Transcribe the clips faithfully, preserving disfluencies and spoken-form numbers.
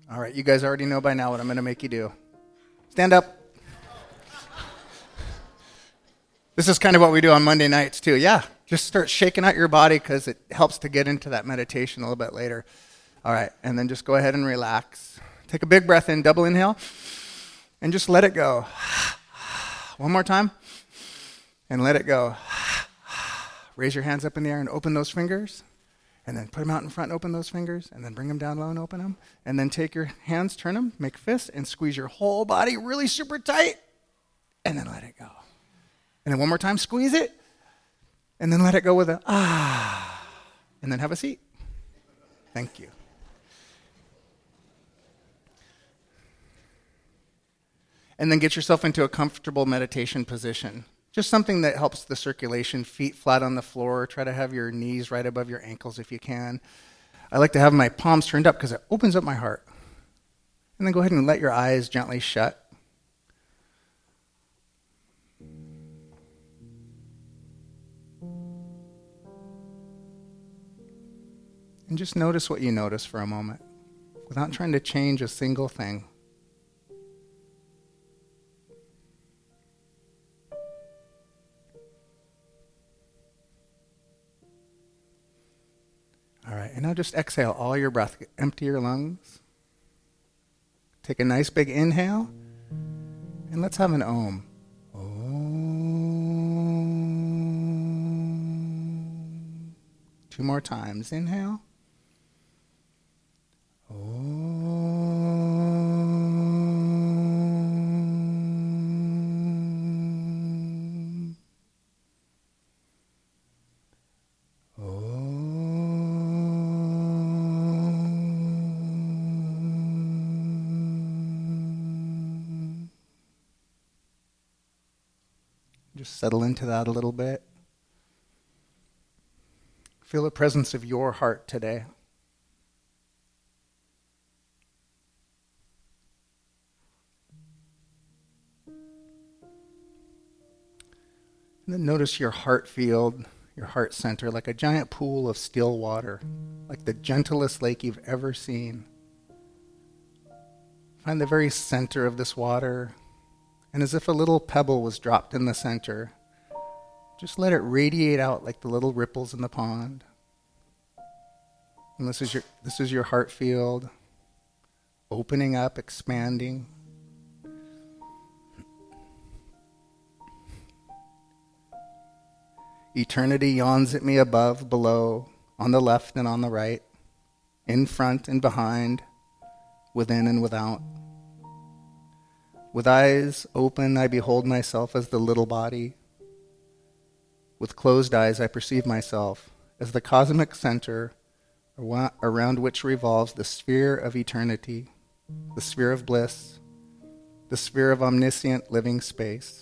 All right, you guys already know by now what I'm going to make you do. Stand up. This is kind of what we do on Monday nights too. Yeah, just start shaking out your body because it helps to get into that meditation a little bit later. All right, and then just go ahead and relax. Take a big breath in, double inhale, and just let it go. One more time, and let it go. Raise your hands up in the air and open those fingers. And then put them out in front and open those fingers, and then bring them down low and open them. And then take your hands, turn them, make fists, and squeeze your whole body really super tight, and then let it go. And then one more time, squeeze it, and then let it go with a ah, and then have a seat. Thank you. And then get yourself into a comfortable meditation position. Just something that helps the circulation, feet flat on the floor. Try to have your knees right above your ankles if you can. I like to have my palms turned up because it opens up my heart. And then go ahead and let your eyes gently shut. And just notice what you notice for a moment without trying to change a single thing. All right, and now just exhale all your breath. Empty your lungs. Take a nice big inhale. And let's have an om. Om. Two more times. Inhale. Om. Om. Just settle into that a little bit. Feel the presence of your heart today. And then notice your heart field, your heart center, like a giant pool of still water, like the gentlest lake you've ever seen. Find the very center of this water, and as if a little pebble was dropped in the center, just let it radiate out like the little ripples in the pond. And this is your this is your heart field, opening up, expanding. Eternity yawns at me above, below, on the left and on the right, in front and behind, within and without. With eyes open, I behold myself as the little body. With closed eyes, I perceive myself as the cosmic center around which revolves the sphere of eternity, the sphere of bliss, the sphere of omniscient living space.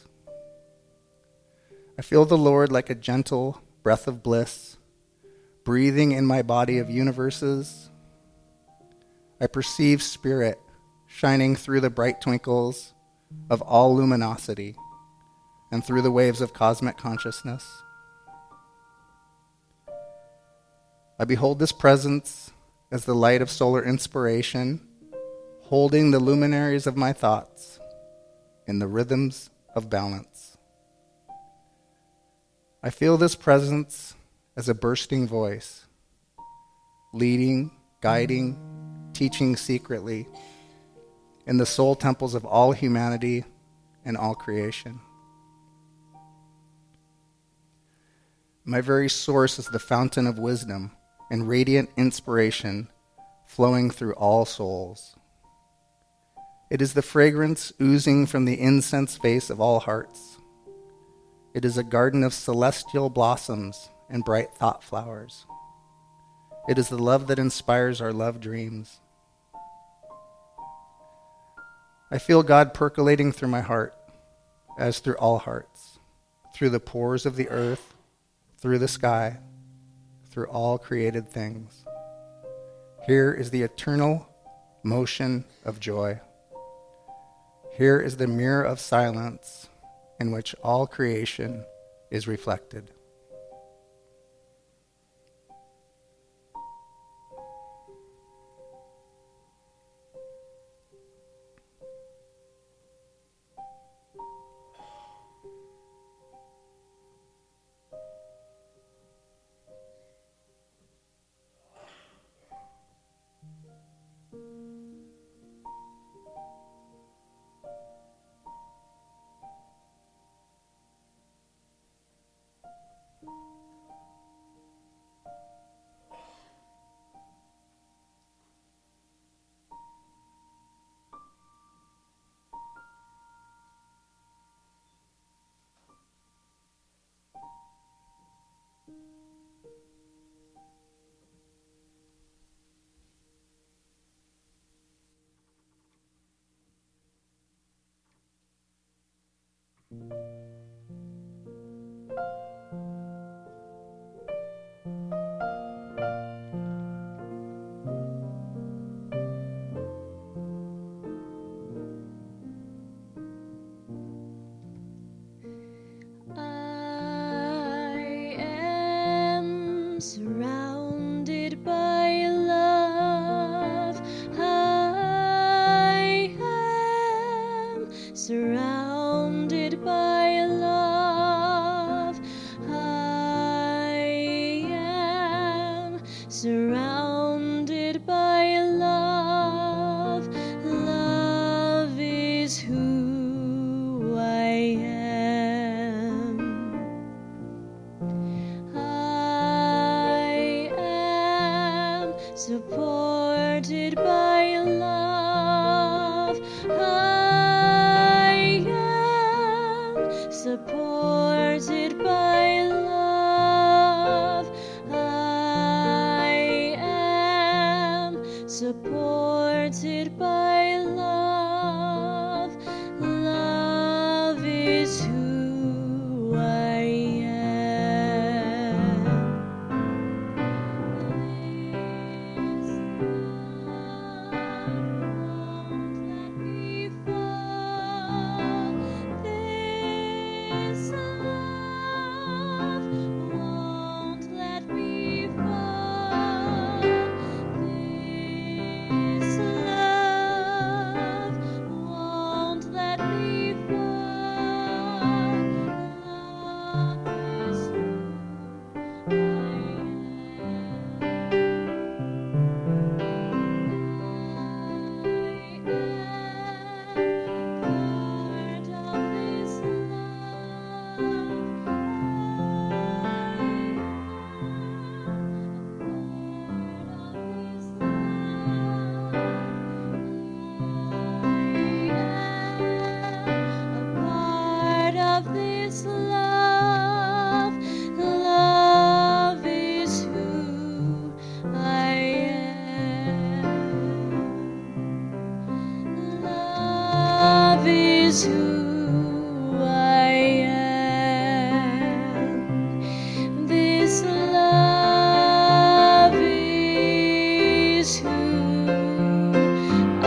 I feel the Lord like a gentle breath of bliss, breathing in my body of universes. I perceive spirit shining through the bright twinkles of all luminosity and through the waves of cosmic consciousness. I behold this presence as the light of solar inspiration, holding the luminaries of my thoughts in the rhythms of balance. I feel this presence as a bursting voice, leading, guiding, teaching secretly in the soul temples of all humanity and all creation. My very source is the fountain of wisdom and radiant inspiration flowing through all souls. It is the fragrance oozing from the incense vase of all hearts. It is a garden of celestial blossoms and bright thought flowers. It is the love that inspires our love dreams. I feel God percolating through my heart, as through all hearts, through the pores of the earth, through the sky, through all created things. Here is the eternal motion of joy. Here is the mirror of silence in which all creation is reflected. Surrounded by love, I am surrounded by love, I am surrounded by love. Love is who I am. Supported by love, I am supported by love, I am supported by love. Love is who I am. Who I am. This love is who I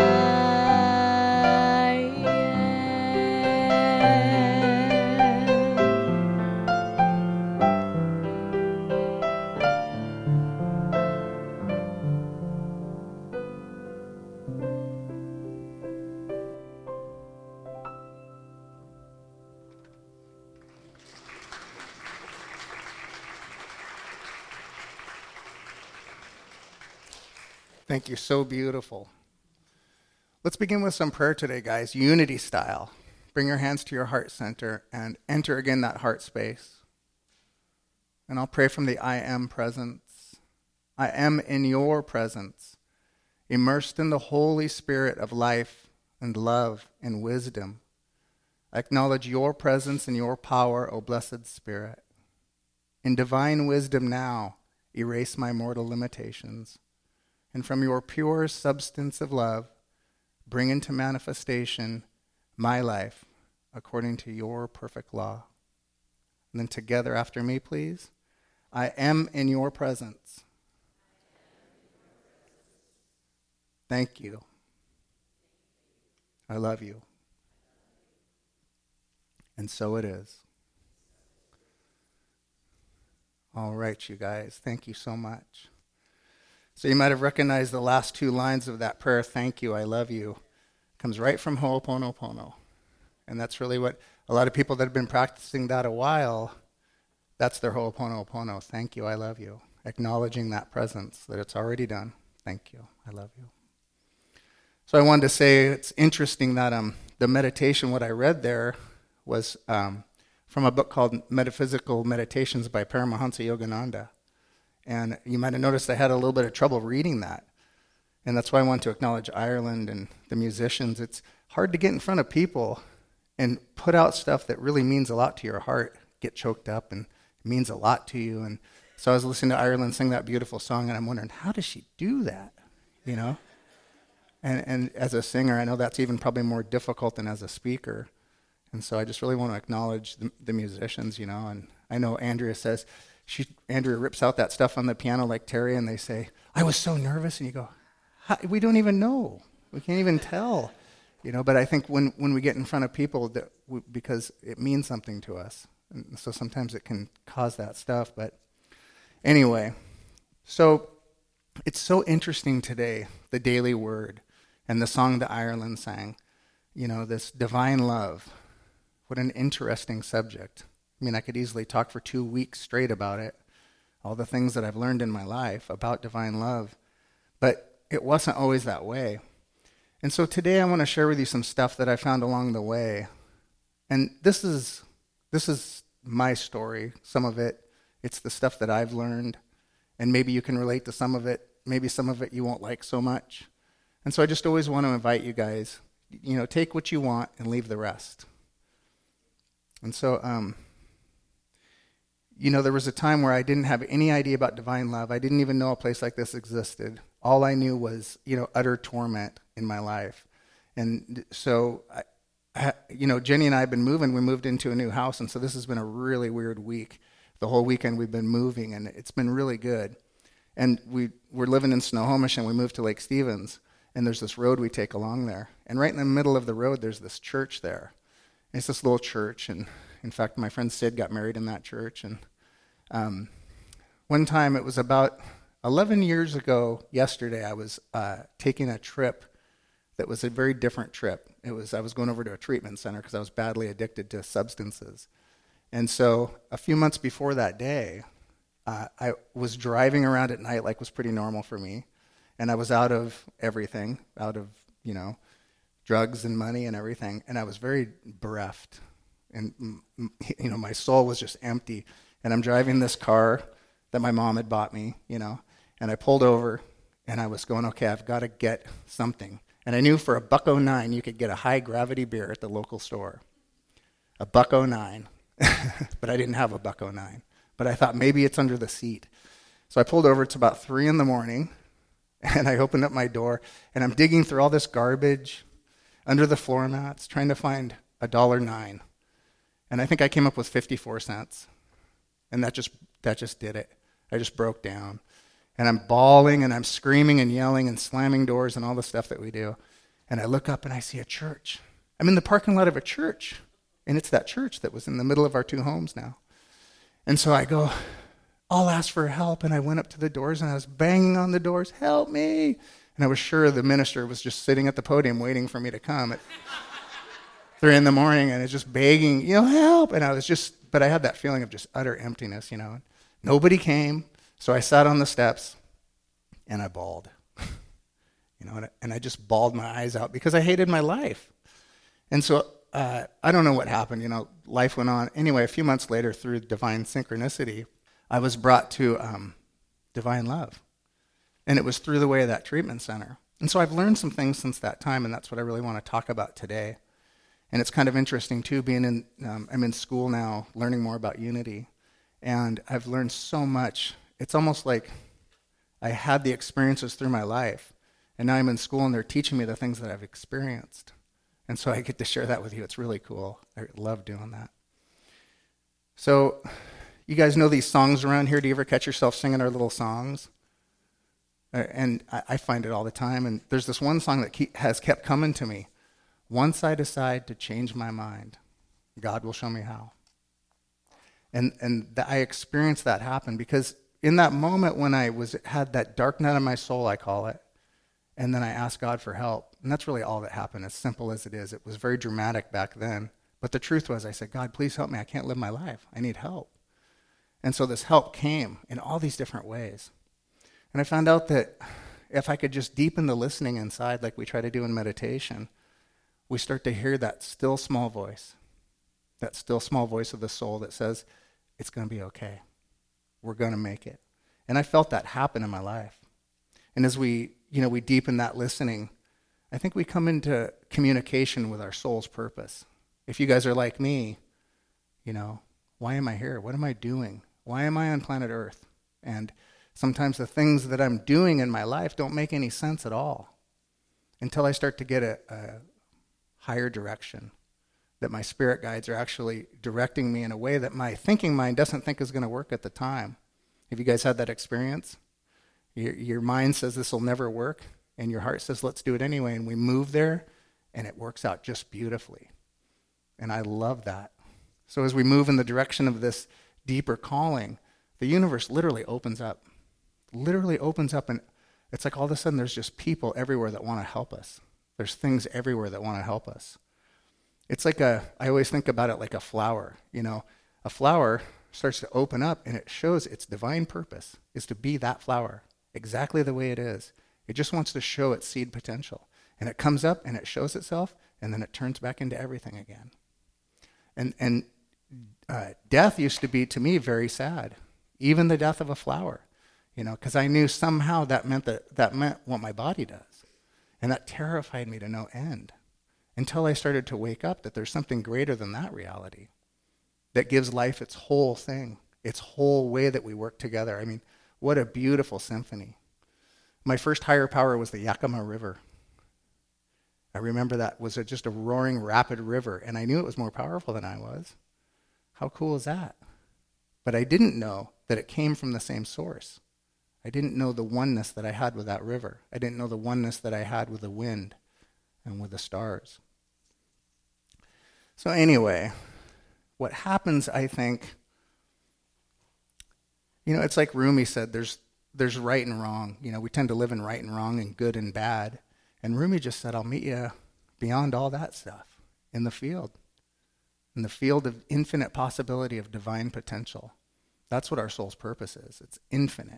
Thank you. So beautiful. Let's begin with some prayer today, guys. Unity style. Bring your hands to your heart center and enter again that heart space. And I'll pray from the I am presence. I am in your presence, immersed in the Holy Spirit of life and love and wisdom. I acknowledge your presence and your power, O blessed Spirit. In divine wisdom now, erase my mortal limitations. And from your pure substance of love, bring into manifestation my life according to your perfect law. And then together after me, please. I am in your presence. Thank you. I love you. And so it is. All right, you guys. Thank you so much. So you might have recognized the last two lines of that prayer, thank you, I love you, comes right from Ho'oponopono. And that's really what a lot of people that have been practicing that a while, that's their Ho'oponopono. Thank you, I love you. Acknowledging that presence, that it's already done. Thank you, I love you. So I wanted to say it's interesting that um, the meditation, what I read there, was um, from a book called Metaphysical Meditations by Paramahansa Yogananda. And you might have noticed I had a little bit of trouble reading that. And that's why I want to acknowledge Ireland and the musicians. It's hard to get in front of people and put out stuff that really means a lot to your heart, get choked up, and it means a lot to you. And so I was listening to Ireland sing that beautiful song, and I'm wondering, how does she do that? You know? And, and as a singer, I know that's even probably more difficult than as a speaker. And so I just really want to acknowledge the, the musicians, you know. And I know Andrea says, she Andrea rips out that stuff on the piano like Terry, and they say, I was so nervous. And you go, we don't even know. We can't even tell. You know, but I think when, when we get in front of people, that we, because it means something to us. And so sometimes it can cause that stuff. But anyway, so it's so interesting today, the daily word and the song that Ireland sang, you know, this divine love. What an interesting subject. I mean, I could easily talk for two weeks straight about it, all the things that I've learned in my life about divine love, but it wasn't always that way. And so today I want to share with you some stuff that I found along the way. And this is this is my story, some of it. It's the stuff that I've learned, and maybe you can relate to some of it. Maybe some of it you won't like so much. And so I just always want to invite you guys, you know, take what you want and leave the rest. And so, um, you know, there was a time where I didn't have any idea about divine love. I didn't even know a place like this existed. All I knew was, you know, utter torment in my life. And so, I, I, you know, Jenny and I have been moving. We moved into a new house, and so this has been a really weird week. The whole weekend we've been moving, and it's been really good. And we, we're living in Snohomish, and we moved to Lake Stevens, and there's this road we take along there. And right in the middle of the road, there's this church there. And it's this little church, and in fact, my friend Sid got married in that church. And um, one time, it was about eleven years ago yesterday, I was uh, taking a trip that was a very different trip. It was I was going over to a treatment center because I was badly addicted to substances. And so a few months before that day, uh, I was driving around at night like was pretty normal for me. And I was out of everything, out of, you know, drugs and money and everything. And I was very bereft. And, you know, my soul was just empty. And I'm driving this car that my mom had bought me, you know, and I pulled over and I was going, okay, I've got to get something. And I knew for a buck oh nine you could get a high gravity beer at the local store. A buck oh nine. But I didn't have a buck oh nine. But I thought maybe it's under the seat. So I pulled over. It's about three in the morning. And I opened up my door. And I'm digging through all this garbage under the floor mats, trying to find a dollar nine. And I think I came up with fifty-four cents. And that just that just did it. I just broke down. And I'm bawling and I'm screaming and yelling and slamming doors and all the stuff that we do. And I look up and I see a church. I'm in the parking lot of a church. And it's that church that was in the middle of our two homes now. And so I go, I'll ask for help. And I went up to the doors and I was banging on the doors, help me. And I was sure the minister was just sitting at the podium waiting for me to come at three in the morning. And it's just begging, you know, help. And I was just, but I had that feeling of just utter emptiness, you know. Nobody came. So I sat on the steps and I bawled, you know, and I, and I just bawled my eyes out because I hated my life. And so uh, I don't know what happened, you know, life went on. Anyway, a few months later, through divine synchronicity, I was brought to um, divine love. And it was through the way of that treatment center. And so I've learned some things since that time, and that's what I really want to talk about today. And it's kind of interesting, too, being in, um, I'm in school now, learning more about unity. And I've learned so much. It's almost like I had the experiences through my life, and now I'm in school and they're teaching me the things that I've experienced. And so I get to share that with you. It's really cool. I love doing that. So you guys know these songs around here? Do you ever catch yourself singing our little songs? Uh, and I, I find it all the time. And there's this one song that keep, has kept coming to me. Once I decide to change my mind, God will show me how. And and th- I experienced that happen because in that moment when I was had that dark night of my soul, I call it, and then I asked God for help. And that's really all that happened, as simple as it is. It was very dramatic back then. But the truth was, I said, God, please help me. I can't live my life. I need help. And so this help came in all these different ways. And I found out that if I could just deepen the listening inside like we try to do in meditation, we start to hear that still small voice, that still small voice of the soul that says, it's going to be okay. We're going to make it. And I felt that happen in my life. And as we, you know, we deepen that listening, I think we come into communication with our soul's purpose. If you guys are like me, you know, why am I here? What am I doing? Why am I on planet Earth? And sometimes the things that I'm doing in my life don't make any sense at all until I start to get a, a higher direction, that my spirit guides are actually directing me in a way that my thinking mind doesn't think is going to work at the time. Have you guys had that experience? Your, your mind says this will never work, and your heart says let's do it anyway, and we move there, and it works out just beautifully. And I love that. So as we move in the direction of this deeper calling, the universe literally opens up. Literally opens up, and it's like all of a sudden there's just people everywhere that want to help us. There's things everywhere that want to help us. It's like a, I always think about it like a flower. You know, a flower starts to open up, and it shows its divine purpose is to be that flower, exactly the way it is. It just wants to show its seed potential. And it comes up, and it shows itself, and then it turns back into everything again. And and uh, death used to be, to me, very sad. Even the death of a flower, you know, because I knew somehow that meant that that meant what my body does. And that terrified me to no end until I started to wake up that there's something greater than that reality that gives life its whole thing, its whole way that we work together. I mean, what a beautiful symphony. My first higher power was the Yakima River. I remember that was a, just a roaring, rapid river, and I knew it was more powerful than I was. How cool is that? But I didn't know that it came from the same source. I didn't know the oneness that I had with that river. I didn't know the oneness that I had with the wind and with the stars. So anyway, what happens, I think, you know, it's like Rumi said, there's there's right and wrong. You know, we tend to live in right and wrong and good and bad. And Rumi just said, I'll meet you beyond all that stuff, in the field, in the field of infinite possibility of divine potential. That's what our soul's purpose is. It's infinite.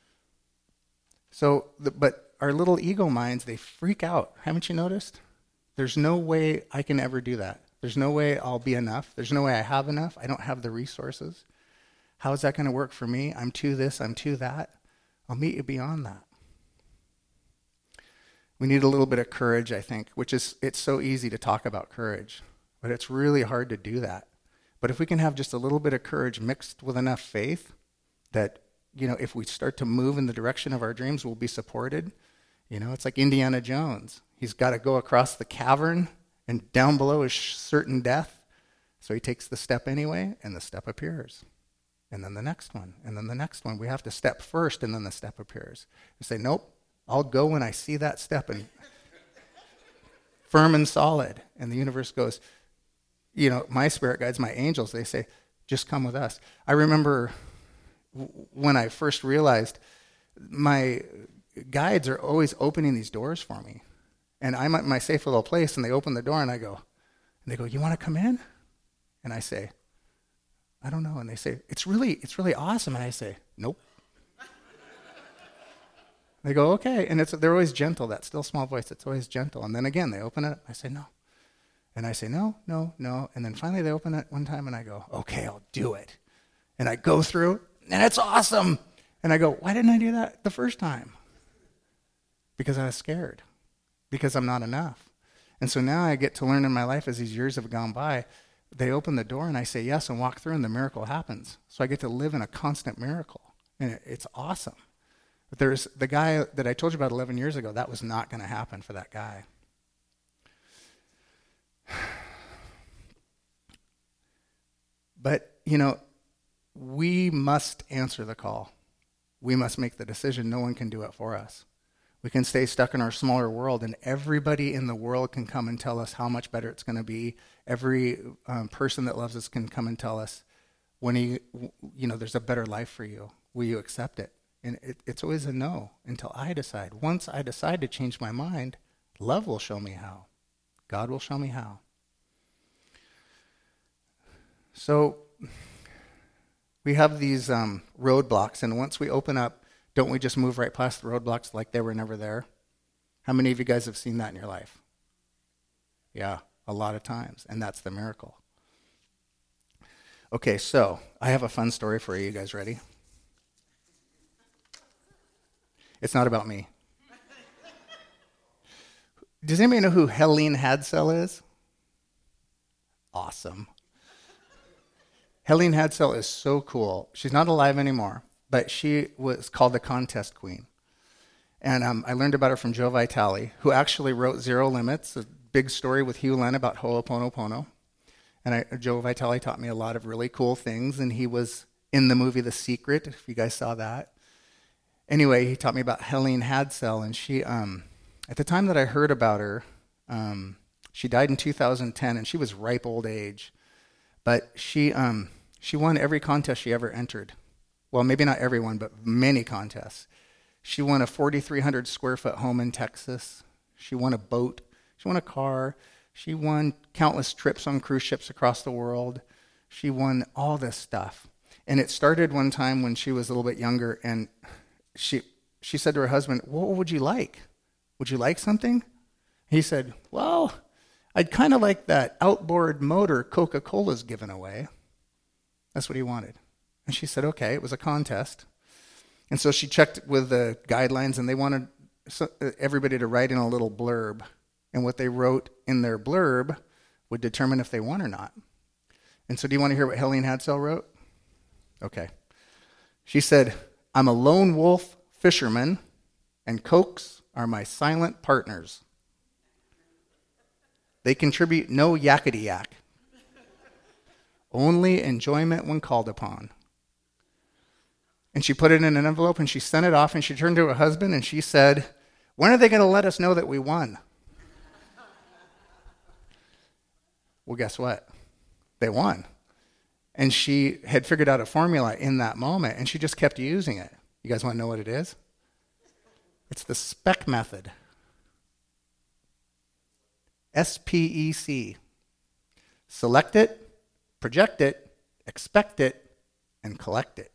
So, the, but our little ego minds, they freak out. Haven't you noticed? There's no way I can ever do that. There's no way I'll be enough. There's no way I have enough. I don't have the resources. How is that going to work for me? I'm too this, I'm too that. I'll meet you beyond that. We need a little bit of courage, I think, which is, it's so easy to talk about courage, but it's really hard to do that. But if we can have just a little bit of courage mixed with enough faith that, you know, if we start to move in the direction of our dreams, we'll be supported. You know, it's like Indiana Jones. He's got to go across the cavern, and down below is certain death. So he takes the step anyway, and the step appears. And then the next one, and then the next one. We have to step first, and then the step appears. You say, nope, I'll go when I see that step, and firm and solid. And the universe goes, you know, my spirit guides, my angels, they say, just come with us. I remember w- when I first realized my guides are always opening these doors for me. And I'm at my safe little place, and they open the door, and I go, and they go, you want to come in? And I say, I don't know. And they say, it's really, it's really awesome. And I say, nope. They go, okay. And it's they're always gentle, that still small voice. It's always gentle. And then again, they open it up. I say, no. And I say, no, no, no. And then finally they open it one time, and I go, okay, I'll do it. And I go through, and it's awesome. And I go, why didn't I do that the first time? Because I was scared. Because I'm not enough. And so now I get to learn in my life as these years have gone by, they open the door, and I say yes and walk through, and the miracle happens. So I get to live in a constant miracle. And it, it's awesome. But there's the guy that I told you about eleven years ago, that was not going to happen for that guy. But, you know, we must answer the call. We must make the decision. No one can do it for us. We can stay stuck in our smaller world, and everybody in the world can come and tell us how much better it's going to be. Every um, person that loves us can come and tell us when he, you know, there's a better life for you. Will you accept it? And it, it's always a no until I decide. Once I decide to change my mind, love will show me how. God will show me how. So we have these um, roadblocks, and once we open up, don't we just move right past the roadblocks like they were never there? How many of you guys have seen that in your life? Yeah, a lot of times, and that's the miracle. Okay, so I have a fun story for you. You guys ready? It's not about me. Does anybody know who Helene Hadsell is? Awesome. Helene Hadsell is so cool. She's not alive anymore, but she was called the contest queen. And um, I learned about her from Joe Vitale, who actually wrote Zero Limits, a big story with Hugh Len about Ho'oponopono. And I, Joe Vitale taught me a lot of really cool things, and he was in the movie The Secret, if you guys saw that. Anyway, he taught me about Helene Hadsell, and she, um, at the time that I heard about her, um, she died in two thousand ten, and she was ripe old age. But she um, she won every contest she ever entered. Well, maybe not every one, but many contests. She won a forty-three hundred square foot home in Texas. She won a boat. She won a car. She won countless trips on cruise ships across the world. She won all this stuff. And it started one time when she was a little bit younger, and she she said to her husband, "What would you like? Would you like something?" He said, "Well, I'd kind of like that outboard motor Coca-Cola's given away." That's what he wanted. And she said, okay, it was a contest. And so she checked with the guidelines, and they wanted everybody to write in a little blurb. And what they wrote in their blurb would determine if they won or not. And so do you want to hear what Helene Hadsell wrote? Okay. She said, "I'm a lone wolf fisherman, and Cokes are my silent partners. They contribute no yakety yak. Only enjoyment when called upon." And she put it in an envelope, and she sent it off, and she turned to her husband, and she said, "When are they going to let us know that we won?" Well, guess what? They won. And she had figured out a formula in that moment, and she just kept using it. You guys want to know what it is? It's the SPEC method. S P E C. Select it, project it, expect it, and collect it.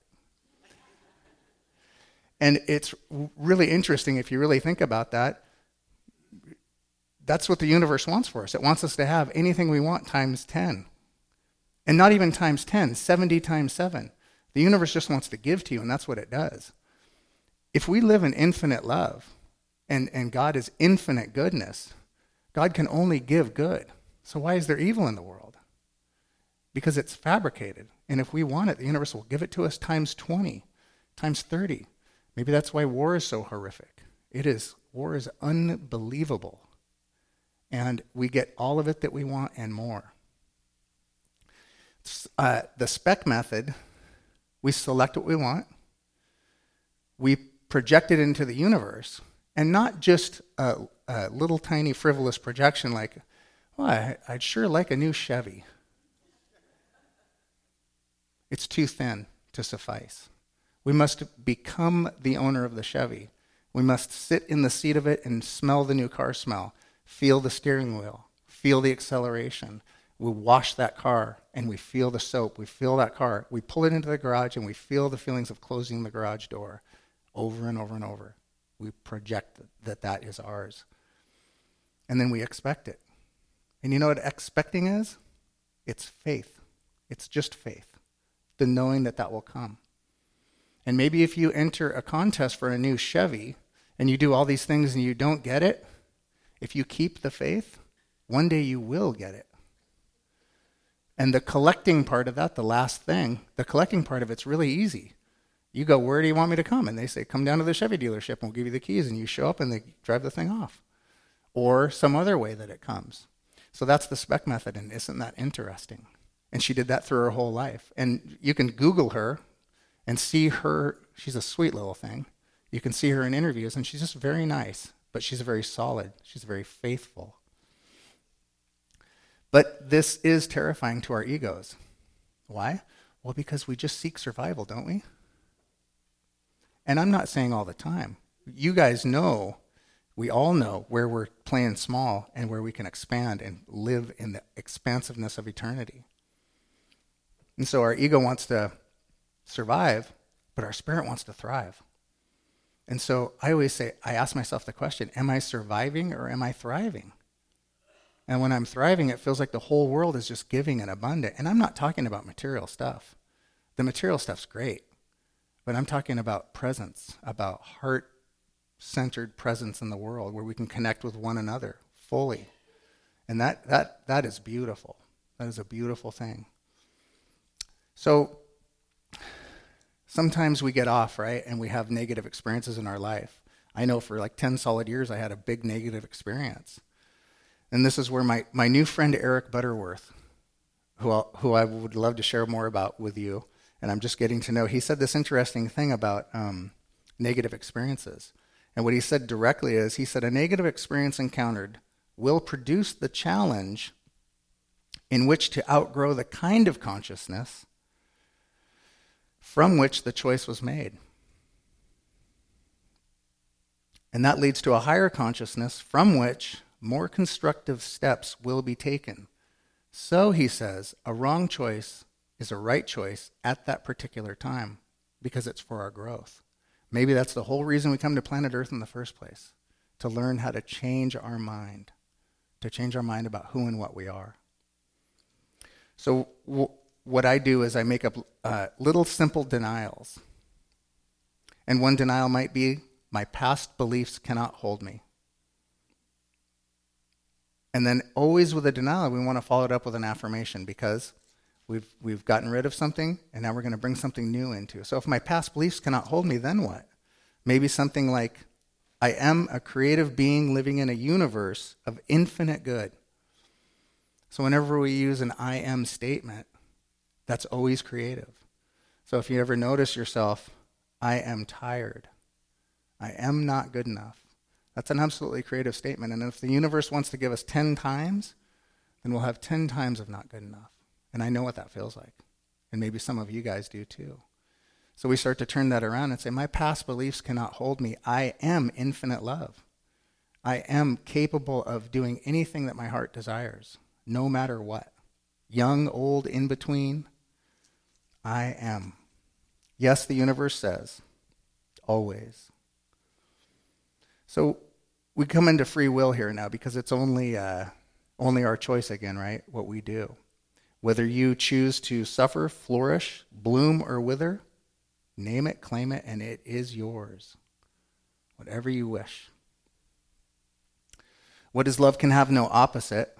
And it's really interesting if you really think about that. That's what the universe wants for us. It wants us to have anything we want times ten. And not even times ten, seventy times seven. The universe just wants to give to you, and that's what it does. If we live in infinite love, and, and God is infinite goodness, God can only give good. So why is there evil in the world? Because it's fabricated. And if we want it, the universe will give it to us times twenty, times thirty. Maybe that's why war is so horrific. It is, war is unbelievable. And we get all of it that we want and more. Uh, the SPEC method, we select what we want. We project it into the universe. And not just a, a little tiny frivolous projection like, well, I, I'd sure like a new Chevy. It's too thin to suffice. We must become the owner of the Chevy. We must sit in the seat of it and smell the new car smell, feel the steering wheel, feel the acceleration. We wash that car and we feel the soap. We feel that car. We pull it into the garage and we feel the feelings of closing the garage door over and over and over. We project that that is ours. And then we expect it. And you know what expecting is? It's faith. It's just faith. The knowing that that will come. And maybe if you enter a contest for a new Chevy and you do all these things and you don't get it, if you keep the faith, one day you will get it. And the collecting part of that, the last thing, the collecting part of it's really easy. You go, where do you want me to come? And they say, come down to the Chevy dealership and we'll give you the keys. And you show up and they drive the thing off. Or some other way that it comes. So that's the SPEC method, and isn't that interesting? And she did that through her whole life. And you can Google her and see her. She's a sweet little thing. You can see her in interviews, and she's just very nice. But she's very solid. She's very faithful. But this is terrifying to our egos. Why? Well, because we just seek survival, don't we? And I'm not saying all the time. You guys know, we all know where we're playing small and where we can expand and live in the expansiveness of eternity. And so our ego wants to survive, but our spirit wants to thrive. And so I always say, I ask myself the question, am I surviving or am I thriving? And when I'm thriving, it feels like the whole world is just giving and abundant. And I'm not talking about material stuff. The material stuff's great. But I'm talking about presence, about heart-centered presence in the world where we can connect with one another fully. And that that that is beautiful. That is a beautiful thing. So sometimes we get off, right, and we have negative experiences in our life. I know for like ten solid years I had a big negative experience. And this is where my, my new friend Eric Butterworth, who, I'll, who I would love to share more about with you, and I'm just getting to know, he said this interesting thing about um, negative experiences. And what he said directly is, he said, a negative experience encountered will produce the challenge in which to outgrow the kind of consciousness from which the choice was made. And that leads to a higher consciousness from which more constructive steps will be taken. So, he says, a wrong choice is a right choice at that particular time because it's for our growth. Maybe that's the whole reason we come to planet Earth in the first place, to learn how to change our mind, to change our mind about who and what we are. So w- what I do is I make up uh, little simple denials. And one denial might be, my past beliefs cannot hold me. And then always with a denial, we want to follow it up with an affirmation because we've we've gotten rid of something and now we're going to bring something new into. So if my past beliefs cannot hold me, then what? Maybe something like, I am a creative being living in a universe of infinite good. So whenever we use an I am statement, that's always creative. So if you ever notice yourself, I am tired, I am not good enough, that's an absolutely creative statement. And if the universe wants to give us ten times, then we'll have ten times of not good enough. And I know what that feels like. And maybe some of you guys do too. So we start to turn that around and say, my past beliefs cannot hold me. I am infinite love. I am capable of doing anything that my heart desires, no matter what. Young, old, in between, I am. Yes, the universe says, always. So we come into free will here now because it's only uh, only our choice again, right? What we do. Whether you choose to suffer, flourish, bloom, or wither, name it, claim it, and it is yours. Whatever you wish. What is love can have no opposite.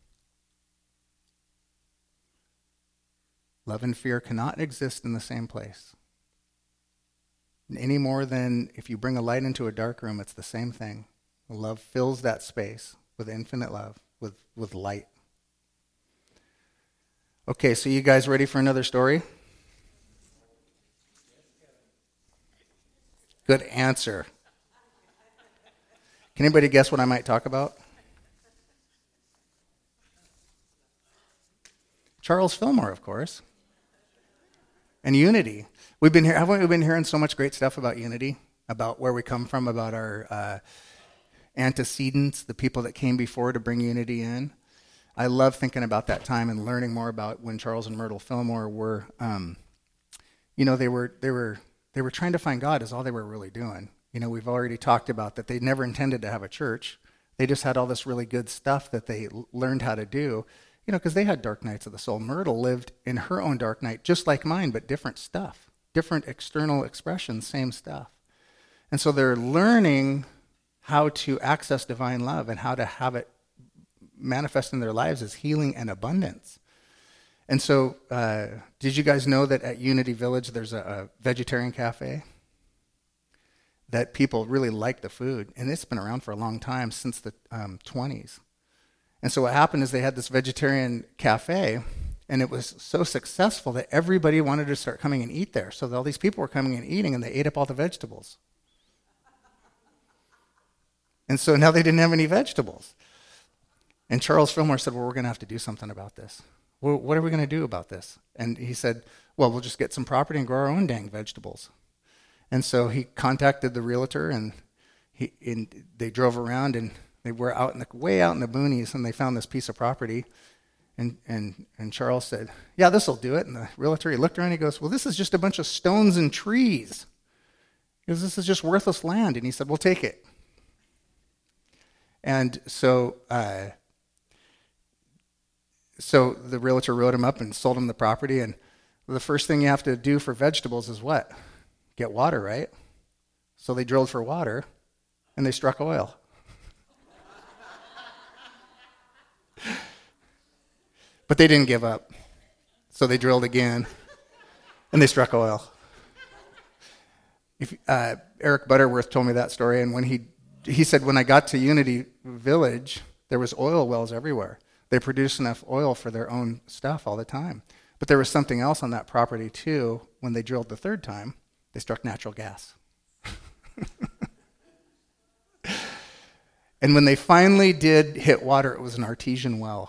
Love and fear cannot exist in the same place. Any more than if you bring a light into a dark room, it's the same thing. Love fills that space with infinite love, with, with light. Okay, so you guys ready for another story? Good answer. Can anybody guess what I might talk about? Charles Fillmore, of course. And unity. We've been here, haven't we been hearing so much great stuff about unity, about where we come from, about our uh, antecedents, the people that came before to bring unity in. I love thinking about that time and learning more about when Charles and Myrtle Fillmore were, um, you know, they were they were they were trying to find God is all they were really doing. You know, we've already talked about that they never intended to have a church. They just had all this really good stuff that they l- learned how to do. You know, because they had dark nights of the soul. Myrtle lived in her own dark night, just like mine, but different stuff. Different external expressions, same stuff. And so they're learning how to access divine love and how to have it manifest in their lives as healing and abundance. And so, uh, did you guys know that at Unity Village there's a, a vegetarian cafe? That people really like the food. And it's been around for a long time, since the um, twenties. And so what happened is they had this vegetarian cafe, and it was so successful that everybody wanted to start coming and eat there. So all these people were coming and eating, and they ate up all the vegetables. And so now they didn't have any vegetables. And Charles Fillmore said, well, we're going to have to do something about this. Well, what are we going to do about this? And he said, well, we'll just get some property and grow our own dang vegetables. And so he contacted the realtor, and he and they drove around, and they were out in the way out in the boonies, and they found this piece of property. And and and Charles said, yeah, this will do it. And the realtor, he looked around, and he goes, well, this is just a bunch of stones and trees. He goes, this is just worthless land. And he said, we'll take it. And so uh, so the realtor wrote him up and sold him the property. And the first thing you have to do for vegetables is what? Get water, right? So they drilled for water, and they struck oil. But they didn't give up. So they drilled again, and they struck oil. If, uh, Eric Butterworth told me that story, and when he he said, when I got to Unity Village, there was oil wells everywhere. They produce enough oil for their own stuff all the time. But there was something else on that property too. When they drilled the third time, they struck natural gas. And when they finally did hit water, it was an artesian well.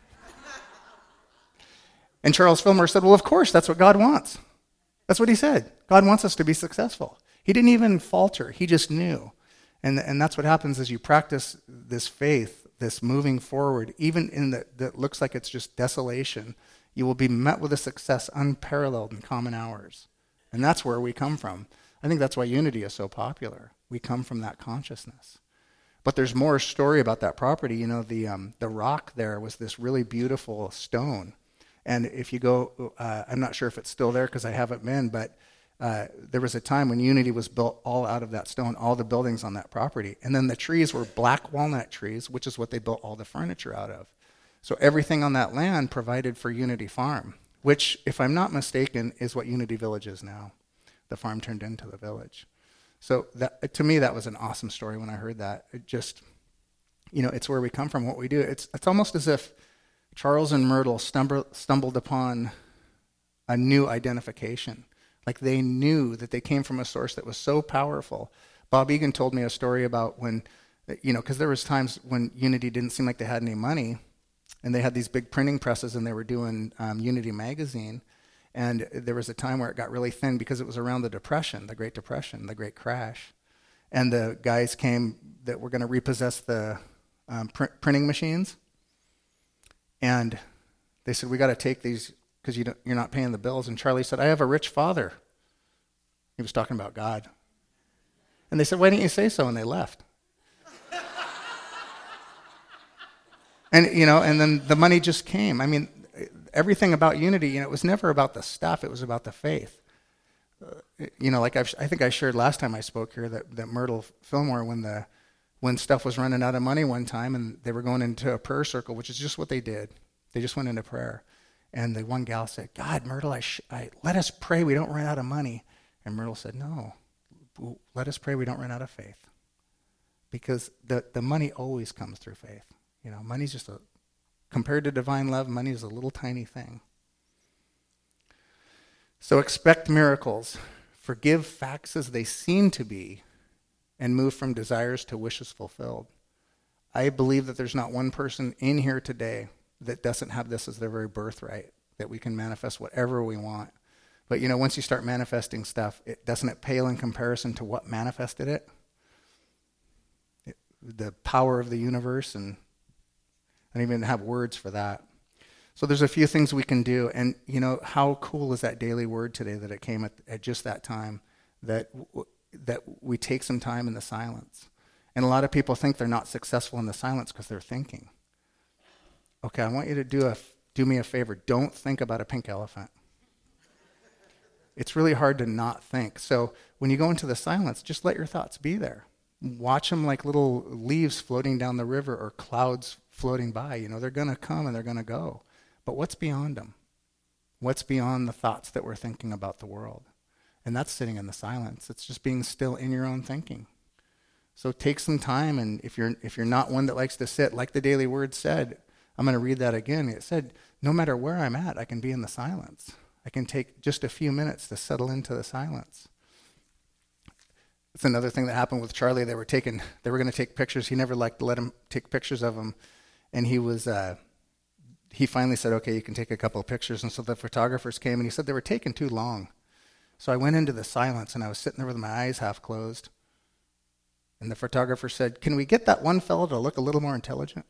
And Charles Fillmore said, well, of course, that's what God wants. That's what he said. God wants us to be successful. He didn't even falter. He just knew. And, and that's what happens as you practice this faith, this moving forward, even in the, that looks like it's just desolation, you will be met with a success unparalleled in common hours. And that's where we come from. I think that's why Unity is so popular. We come from that consciousness. But there's more story about that property. You know, the um, the rock there was this really beautiful stone. And if you go, uh, I'm not sure if it's still there because I haven't been, but uh, there was a time when Unity was built all out of that stone, all the buildings on that property. And then the trees were black walnut trees, which is what they built all the furniture out of. So everything on that land provided for Unity Farm, which, if I'm not mistaken, is what Unity Village is now. The farm turned into the village. So that, to me, that was an awesome story when I heard that. It just, you know, it's where we come from, what we do. It's it's almost as if Charles and Myrtle stumble, stumbled upon a new identification. Like they knew that they came from a source that was so powerful. Bob Egan told me a story about when, you know, because there was times when Unity didn't seem like they had any money, and they had these big printing presses, and they were doing um, Unity Magazine. And there was a time where it got really thin because it was around the Depression, the Great Depression, the Great Crash. And the guys came that were going to repossess the um, pr- printing machines. And they said, we got to take these because you you're not paying the bills. And Charlie said, I have a rich father. He was talking about God. And they said, why didn't you say so? And they left. And, you know, and then the money just came. I mean, everything about Unity, you know, it was never about the stuff. It was about the faith. Uh, you know, like I've, I think I shared last time I spoke here that, that Myrtle Fillmore, when the when stuff was running out of money one time and they were going into a prayer circle, which is just what they did. They just went into prayer. And the one gal said, God, Myrtle, I, sh- I let us pray we don't run out of money. And Myrtle said, no, let us pray we don't run out of faith. Because the, the money always comes through faith. You know, money's just a, compared to divine love, money is a little tiny thing. So expect miracles. Forgive facts as they seem to be, and move from desires to wishes fulfilled. I believe that there's not one person in here today that doesn't have this as their very birthright, that we can manifest whatever we want. But, you know, once you start manifesting stuff, it doesn't it pale in comparison to what manifested it? it the power of the universe, and I don't even have words for that. So there's a few things we can do. And, you know, how cool is that daily word today that it came at, at just that time, that that we take some time in the silence. And a lot of people think they're not successful in the silence because they're thinking. Okay, I want you to do a do me a favor. Don't think about a pink elephant. It's really hard to not think. So when you go into the silence, just let your thoughts be there. Watch them like little leaves floating down the river or clouds floating by. You know, they're going to come and they're going to go. But what's beyond them? What's beyond the thoughts that we're thinking about the world? And that's sitting in the silence. It's just being still in your own thinking. So take some time, and if you're if you're not one that likes to sit, like the Daily Word said, I'm going to read that again. It said, no matter where I'm at, I can be in the silence. I can take just a few minutes to settle into the silence. It's another thing that happened with Charlie. They were taking, they were going to take pictures. He never liked to let him take pictures of him. And he was, uh, he finally said, okay, you can take a couple of pictures. And so the photographers came, and he said they were taking too long. So I went into the silence, and I was sitting there with my eyes half closed. And the photographer said, can we get that one fellow to look a little more intelligent?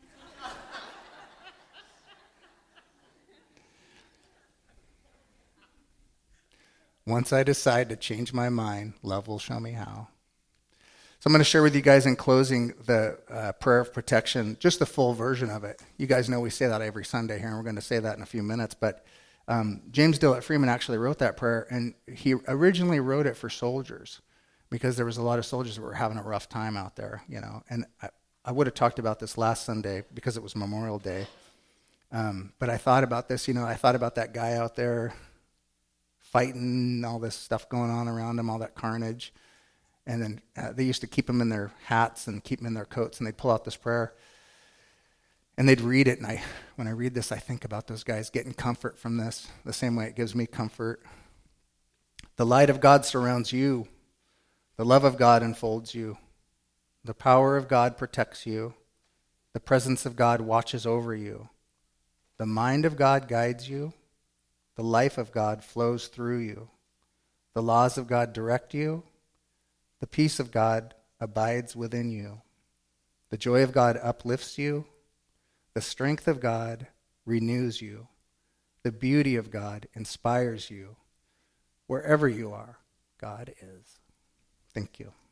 Once I decide to change my mind, love will show me how. So I'm going to share with you guys in closing the uh, prayer of protection, just the full version of it. You guys know we say that every Sunday here, and we're going to say that in a few minutes. But um, James Dillett Freeman actually wrote that prayer, and he originally wrote it for soldiers because there was a lot of soldiers that were having a rough time out there, you know. And I, I would have talked about this last Sunday because it was Memorial Day. Um, but I thought about this, you know, I thought about that guy out there fighting, all this stuff going on around him, all that carnage. And then uh, they used to keep them in their hats and keep them in their coats, and they'd pull out this prayer. And they'd read it, and I, when I read this, I think about those guys getting comfort from this, the same way it gives me comfort. The light of God surrounds you. The love of God enfolds you. The power of God protects you. The presence of God watches over you. The mind of God guides you. The life of God flows through you. The laws of God direct you. The peace of God abides within you. The joy of God uplifts you. The strength of God renews you. The beauty of God inspires you. Wherever you are, God is. Thank you.